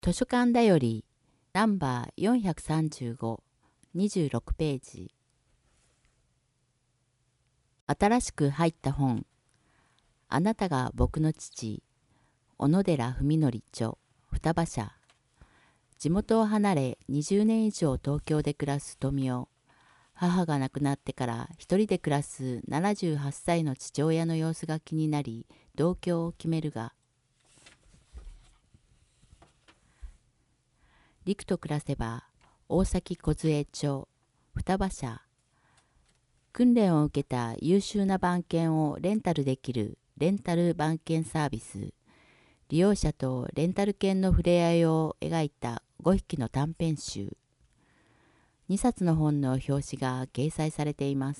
図書館だよりナンバー435、26ページ。新しく入った本。あなたが僕の父、小野寺文則著、双葉社。地元を離れ20年以上東京で暮らす富夫。母が亡くなってから一人で暮らす78歳の父親の様子が気になり、同居を決めるが、陸と暮らせば大崎梢町双葉社。訓練を受けた優秀な番犬をレンタルできるレンタル番犬サービス。利用者とレンタル犬の触れ合いを描いた5匹の短編集。2冊の本の表紙が掲載されています。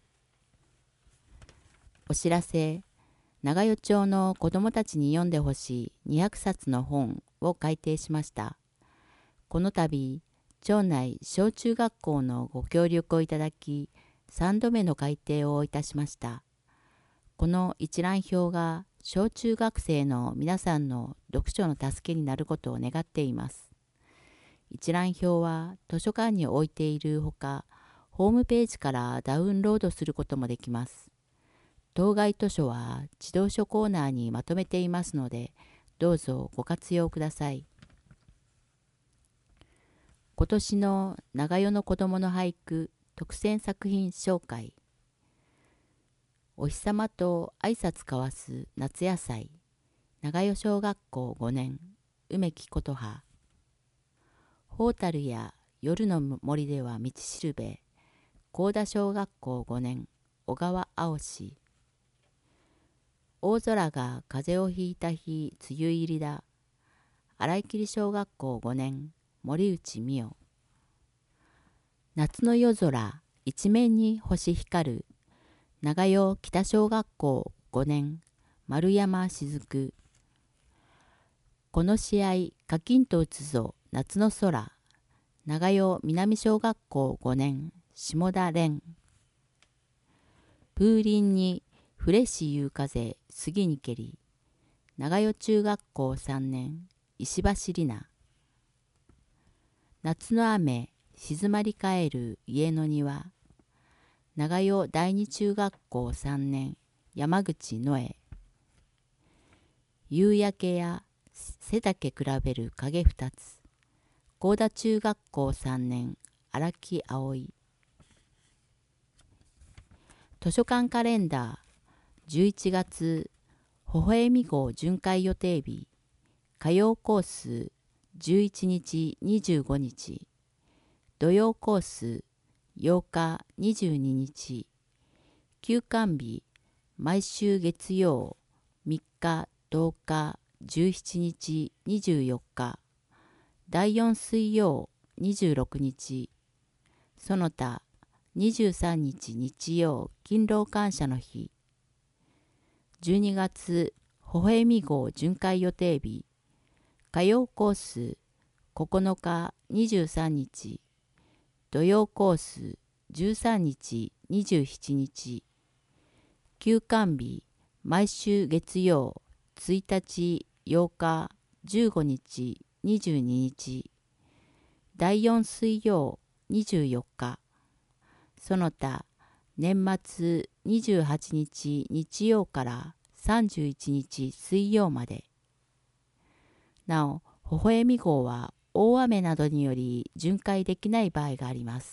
お知らせ。長与町の子どもたちに読んでほしい200冊の本を改訂しました。この度、町内小中学校のご協力をいただき、3度目の改訂をいたしました。この一覧表が小中学生の皆さんの読書の助けになることを願っています。一覧表は図書館に置いているほか、ホームページからダウンロードすることもできます。当該図書は児童書コーナーにまとめていますので、どうぞご活用ください。今年の長与の子どもの俳句特選作品紹介。お日様と挨拶交わす夏野菜。長与小学校5年梅木琴葉。ホータルや夜の森では道しるべ。高田小学校5年小川青氏。大空が風邪をひいた日梅雨入りだ。荒井切小学校5年森内美代。夏の夜空一面に星光る。長与北小学校5年丸山雫。この試合カキンと打つぞ夏の空。長与南小学校5年下田蓮。風鈴にフレッシュ夕風杉にけり。長与中学校3年石橋里奈。夏の雨静まり返る家の庭。長与第二中学校3年山口野江。夕焼けや背丈比べる影2つ。高田中学校3年荒木葵。図書館カレンダー11月微笑み号巡回予定日。火曜コース11日25日。土曜コース8日22日。休館日毎週月曜3日10日17日24日。第4水曜26日。その他23日日曜勤労感謝の日。12月微笑み号巡回予定日。火曜コース9日23日。土曜コース13日27日。休館日毎週月曜1日8日15日22日。第4水曜24日。その他年末28日日曜から31日水曜まで。なお、微笑み号は大雨などにより巡回できない場合があります。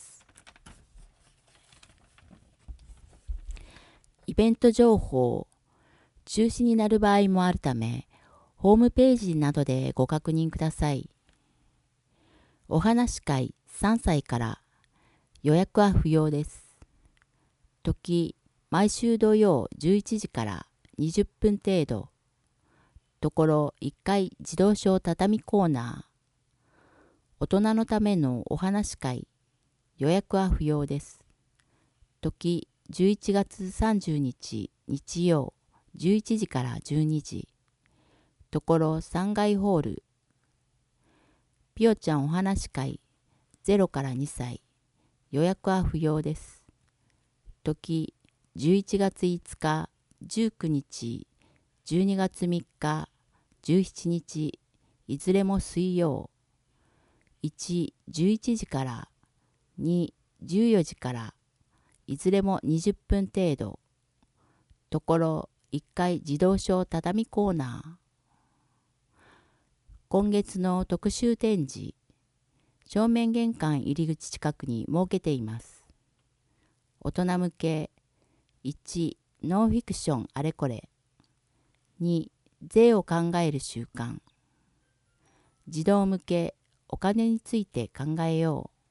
イベント情報。中止になる場合もあるため、ホームページなどでご確認ください。お話会3歳から予約は不要です。時、毎週土曜11時から20分程度。ところ1階児童書畳コーナー。大人のためのお話会。予約は不要です。時11月30日日曜11時から12時。ところ3階ホール。ぴよちゃんお話会0から2歳。予約は不要です。時11月5日19日12月3日17日いずれも水曜。1、11時から。2、14時から。いずれも20分程度。ところ1階自動書畳コーナー。今月の特集展示。正面玄関入り口近くに設けています。大人向け。1、ノンフィクションあれこれ。2、税を考える習慣。児童向け、お金について考えよう。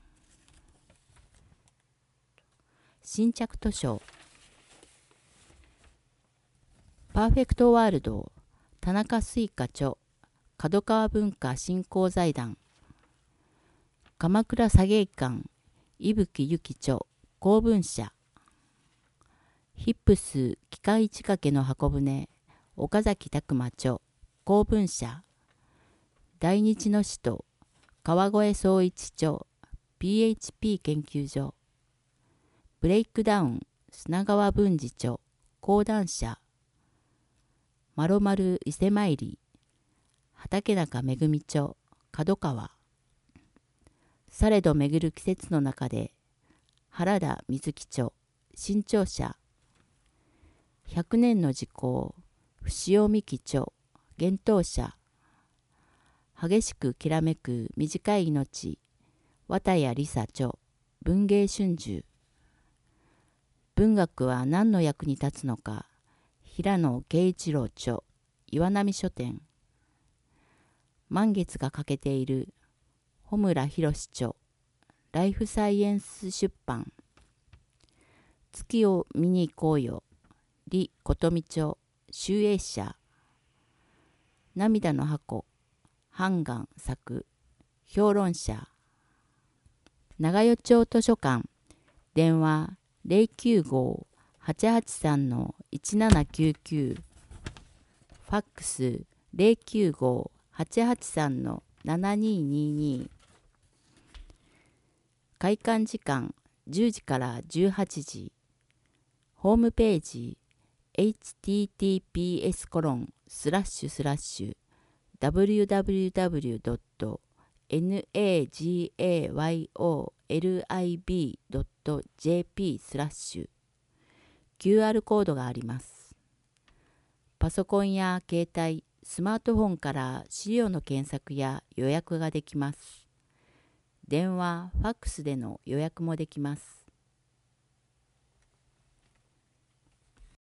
新着図書。パーフェクトワールド、田中水花著、角川文化振興財団。鎌倉茶芸館、伊吹由紀著、公文社。ヒップス機械仕掛けの箱舟、岡崎拓馬著、公文社。大日の使徒、川越総一著、PHP 研究所。ブレイクダウン、砂川文治著、講談社。まろまる伊勢参り、畠中めぐみ著、角川。されど巡る季節の中で、原田瑞希著、新潮社。100年の時効、伏尾美希著、幻冬社。激しくきらめく短い命、綿谷りさ著、文芸春秋。文学は何の役に立つのか、平野啓一郎著、岩波書店。満月が欠けている、穂村博著、ライフサイエンス出版。月を見に行こうよ、李琴美著、集英社。涙の箱、半眼作、評論者。長与町図書館、電話095-883-1799、ファックス095-883-7222。開館時間10時から18時。ホームページ https://www.nagayollib.jp/ QR コードがあります。パソコンや携帯、スマートフォンから資料の検索や予約ができます。電話、ファックスでの予約もできます。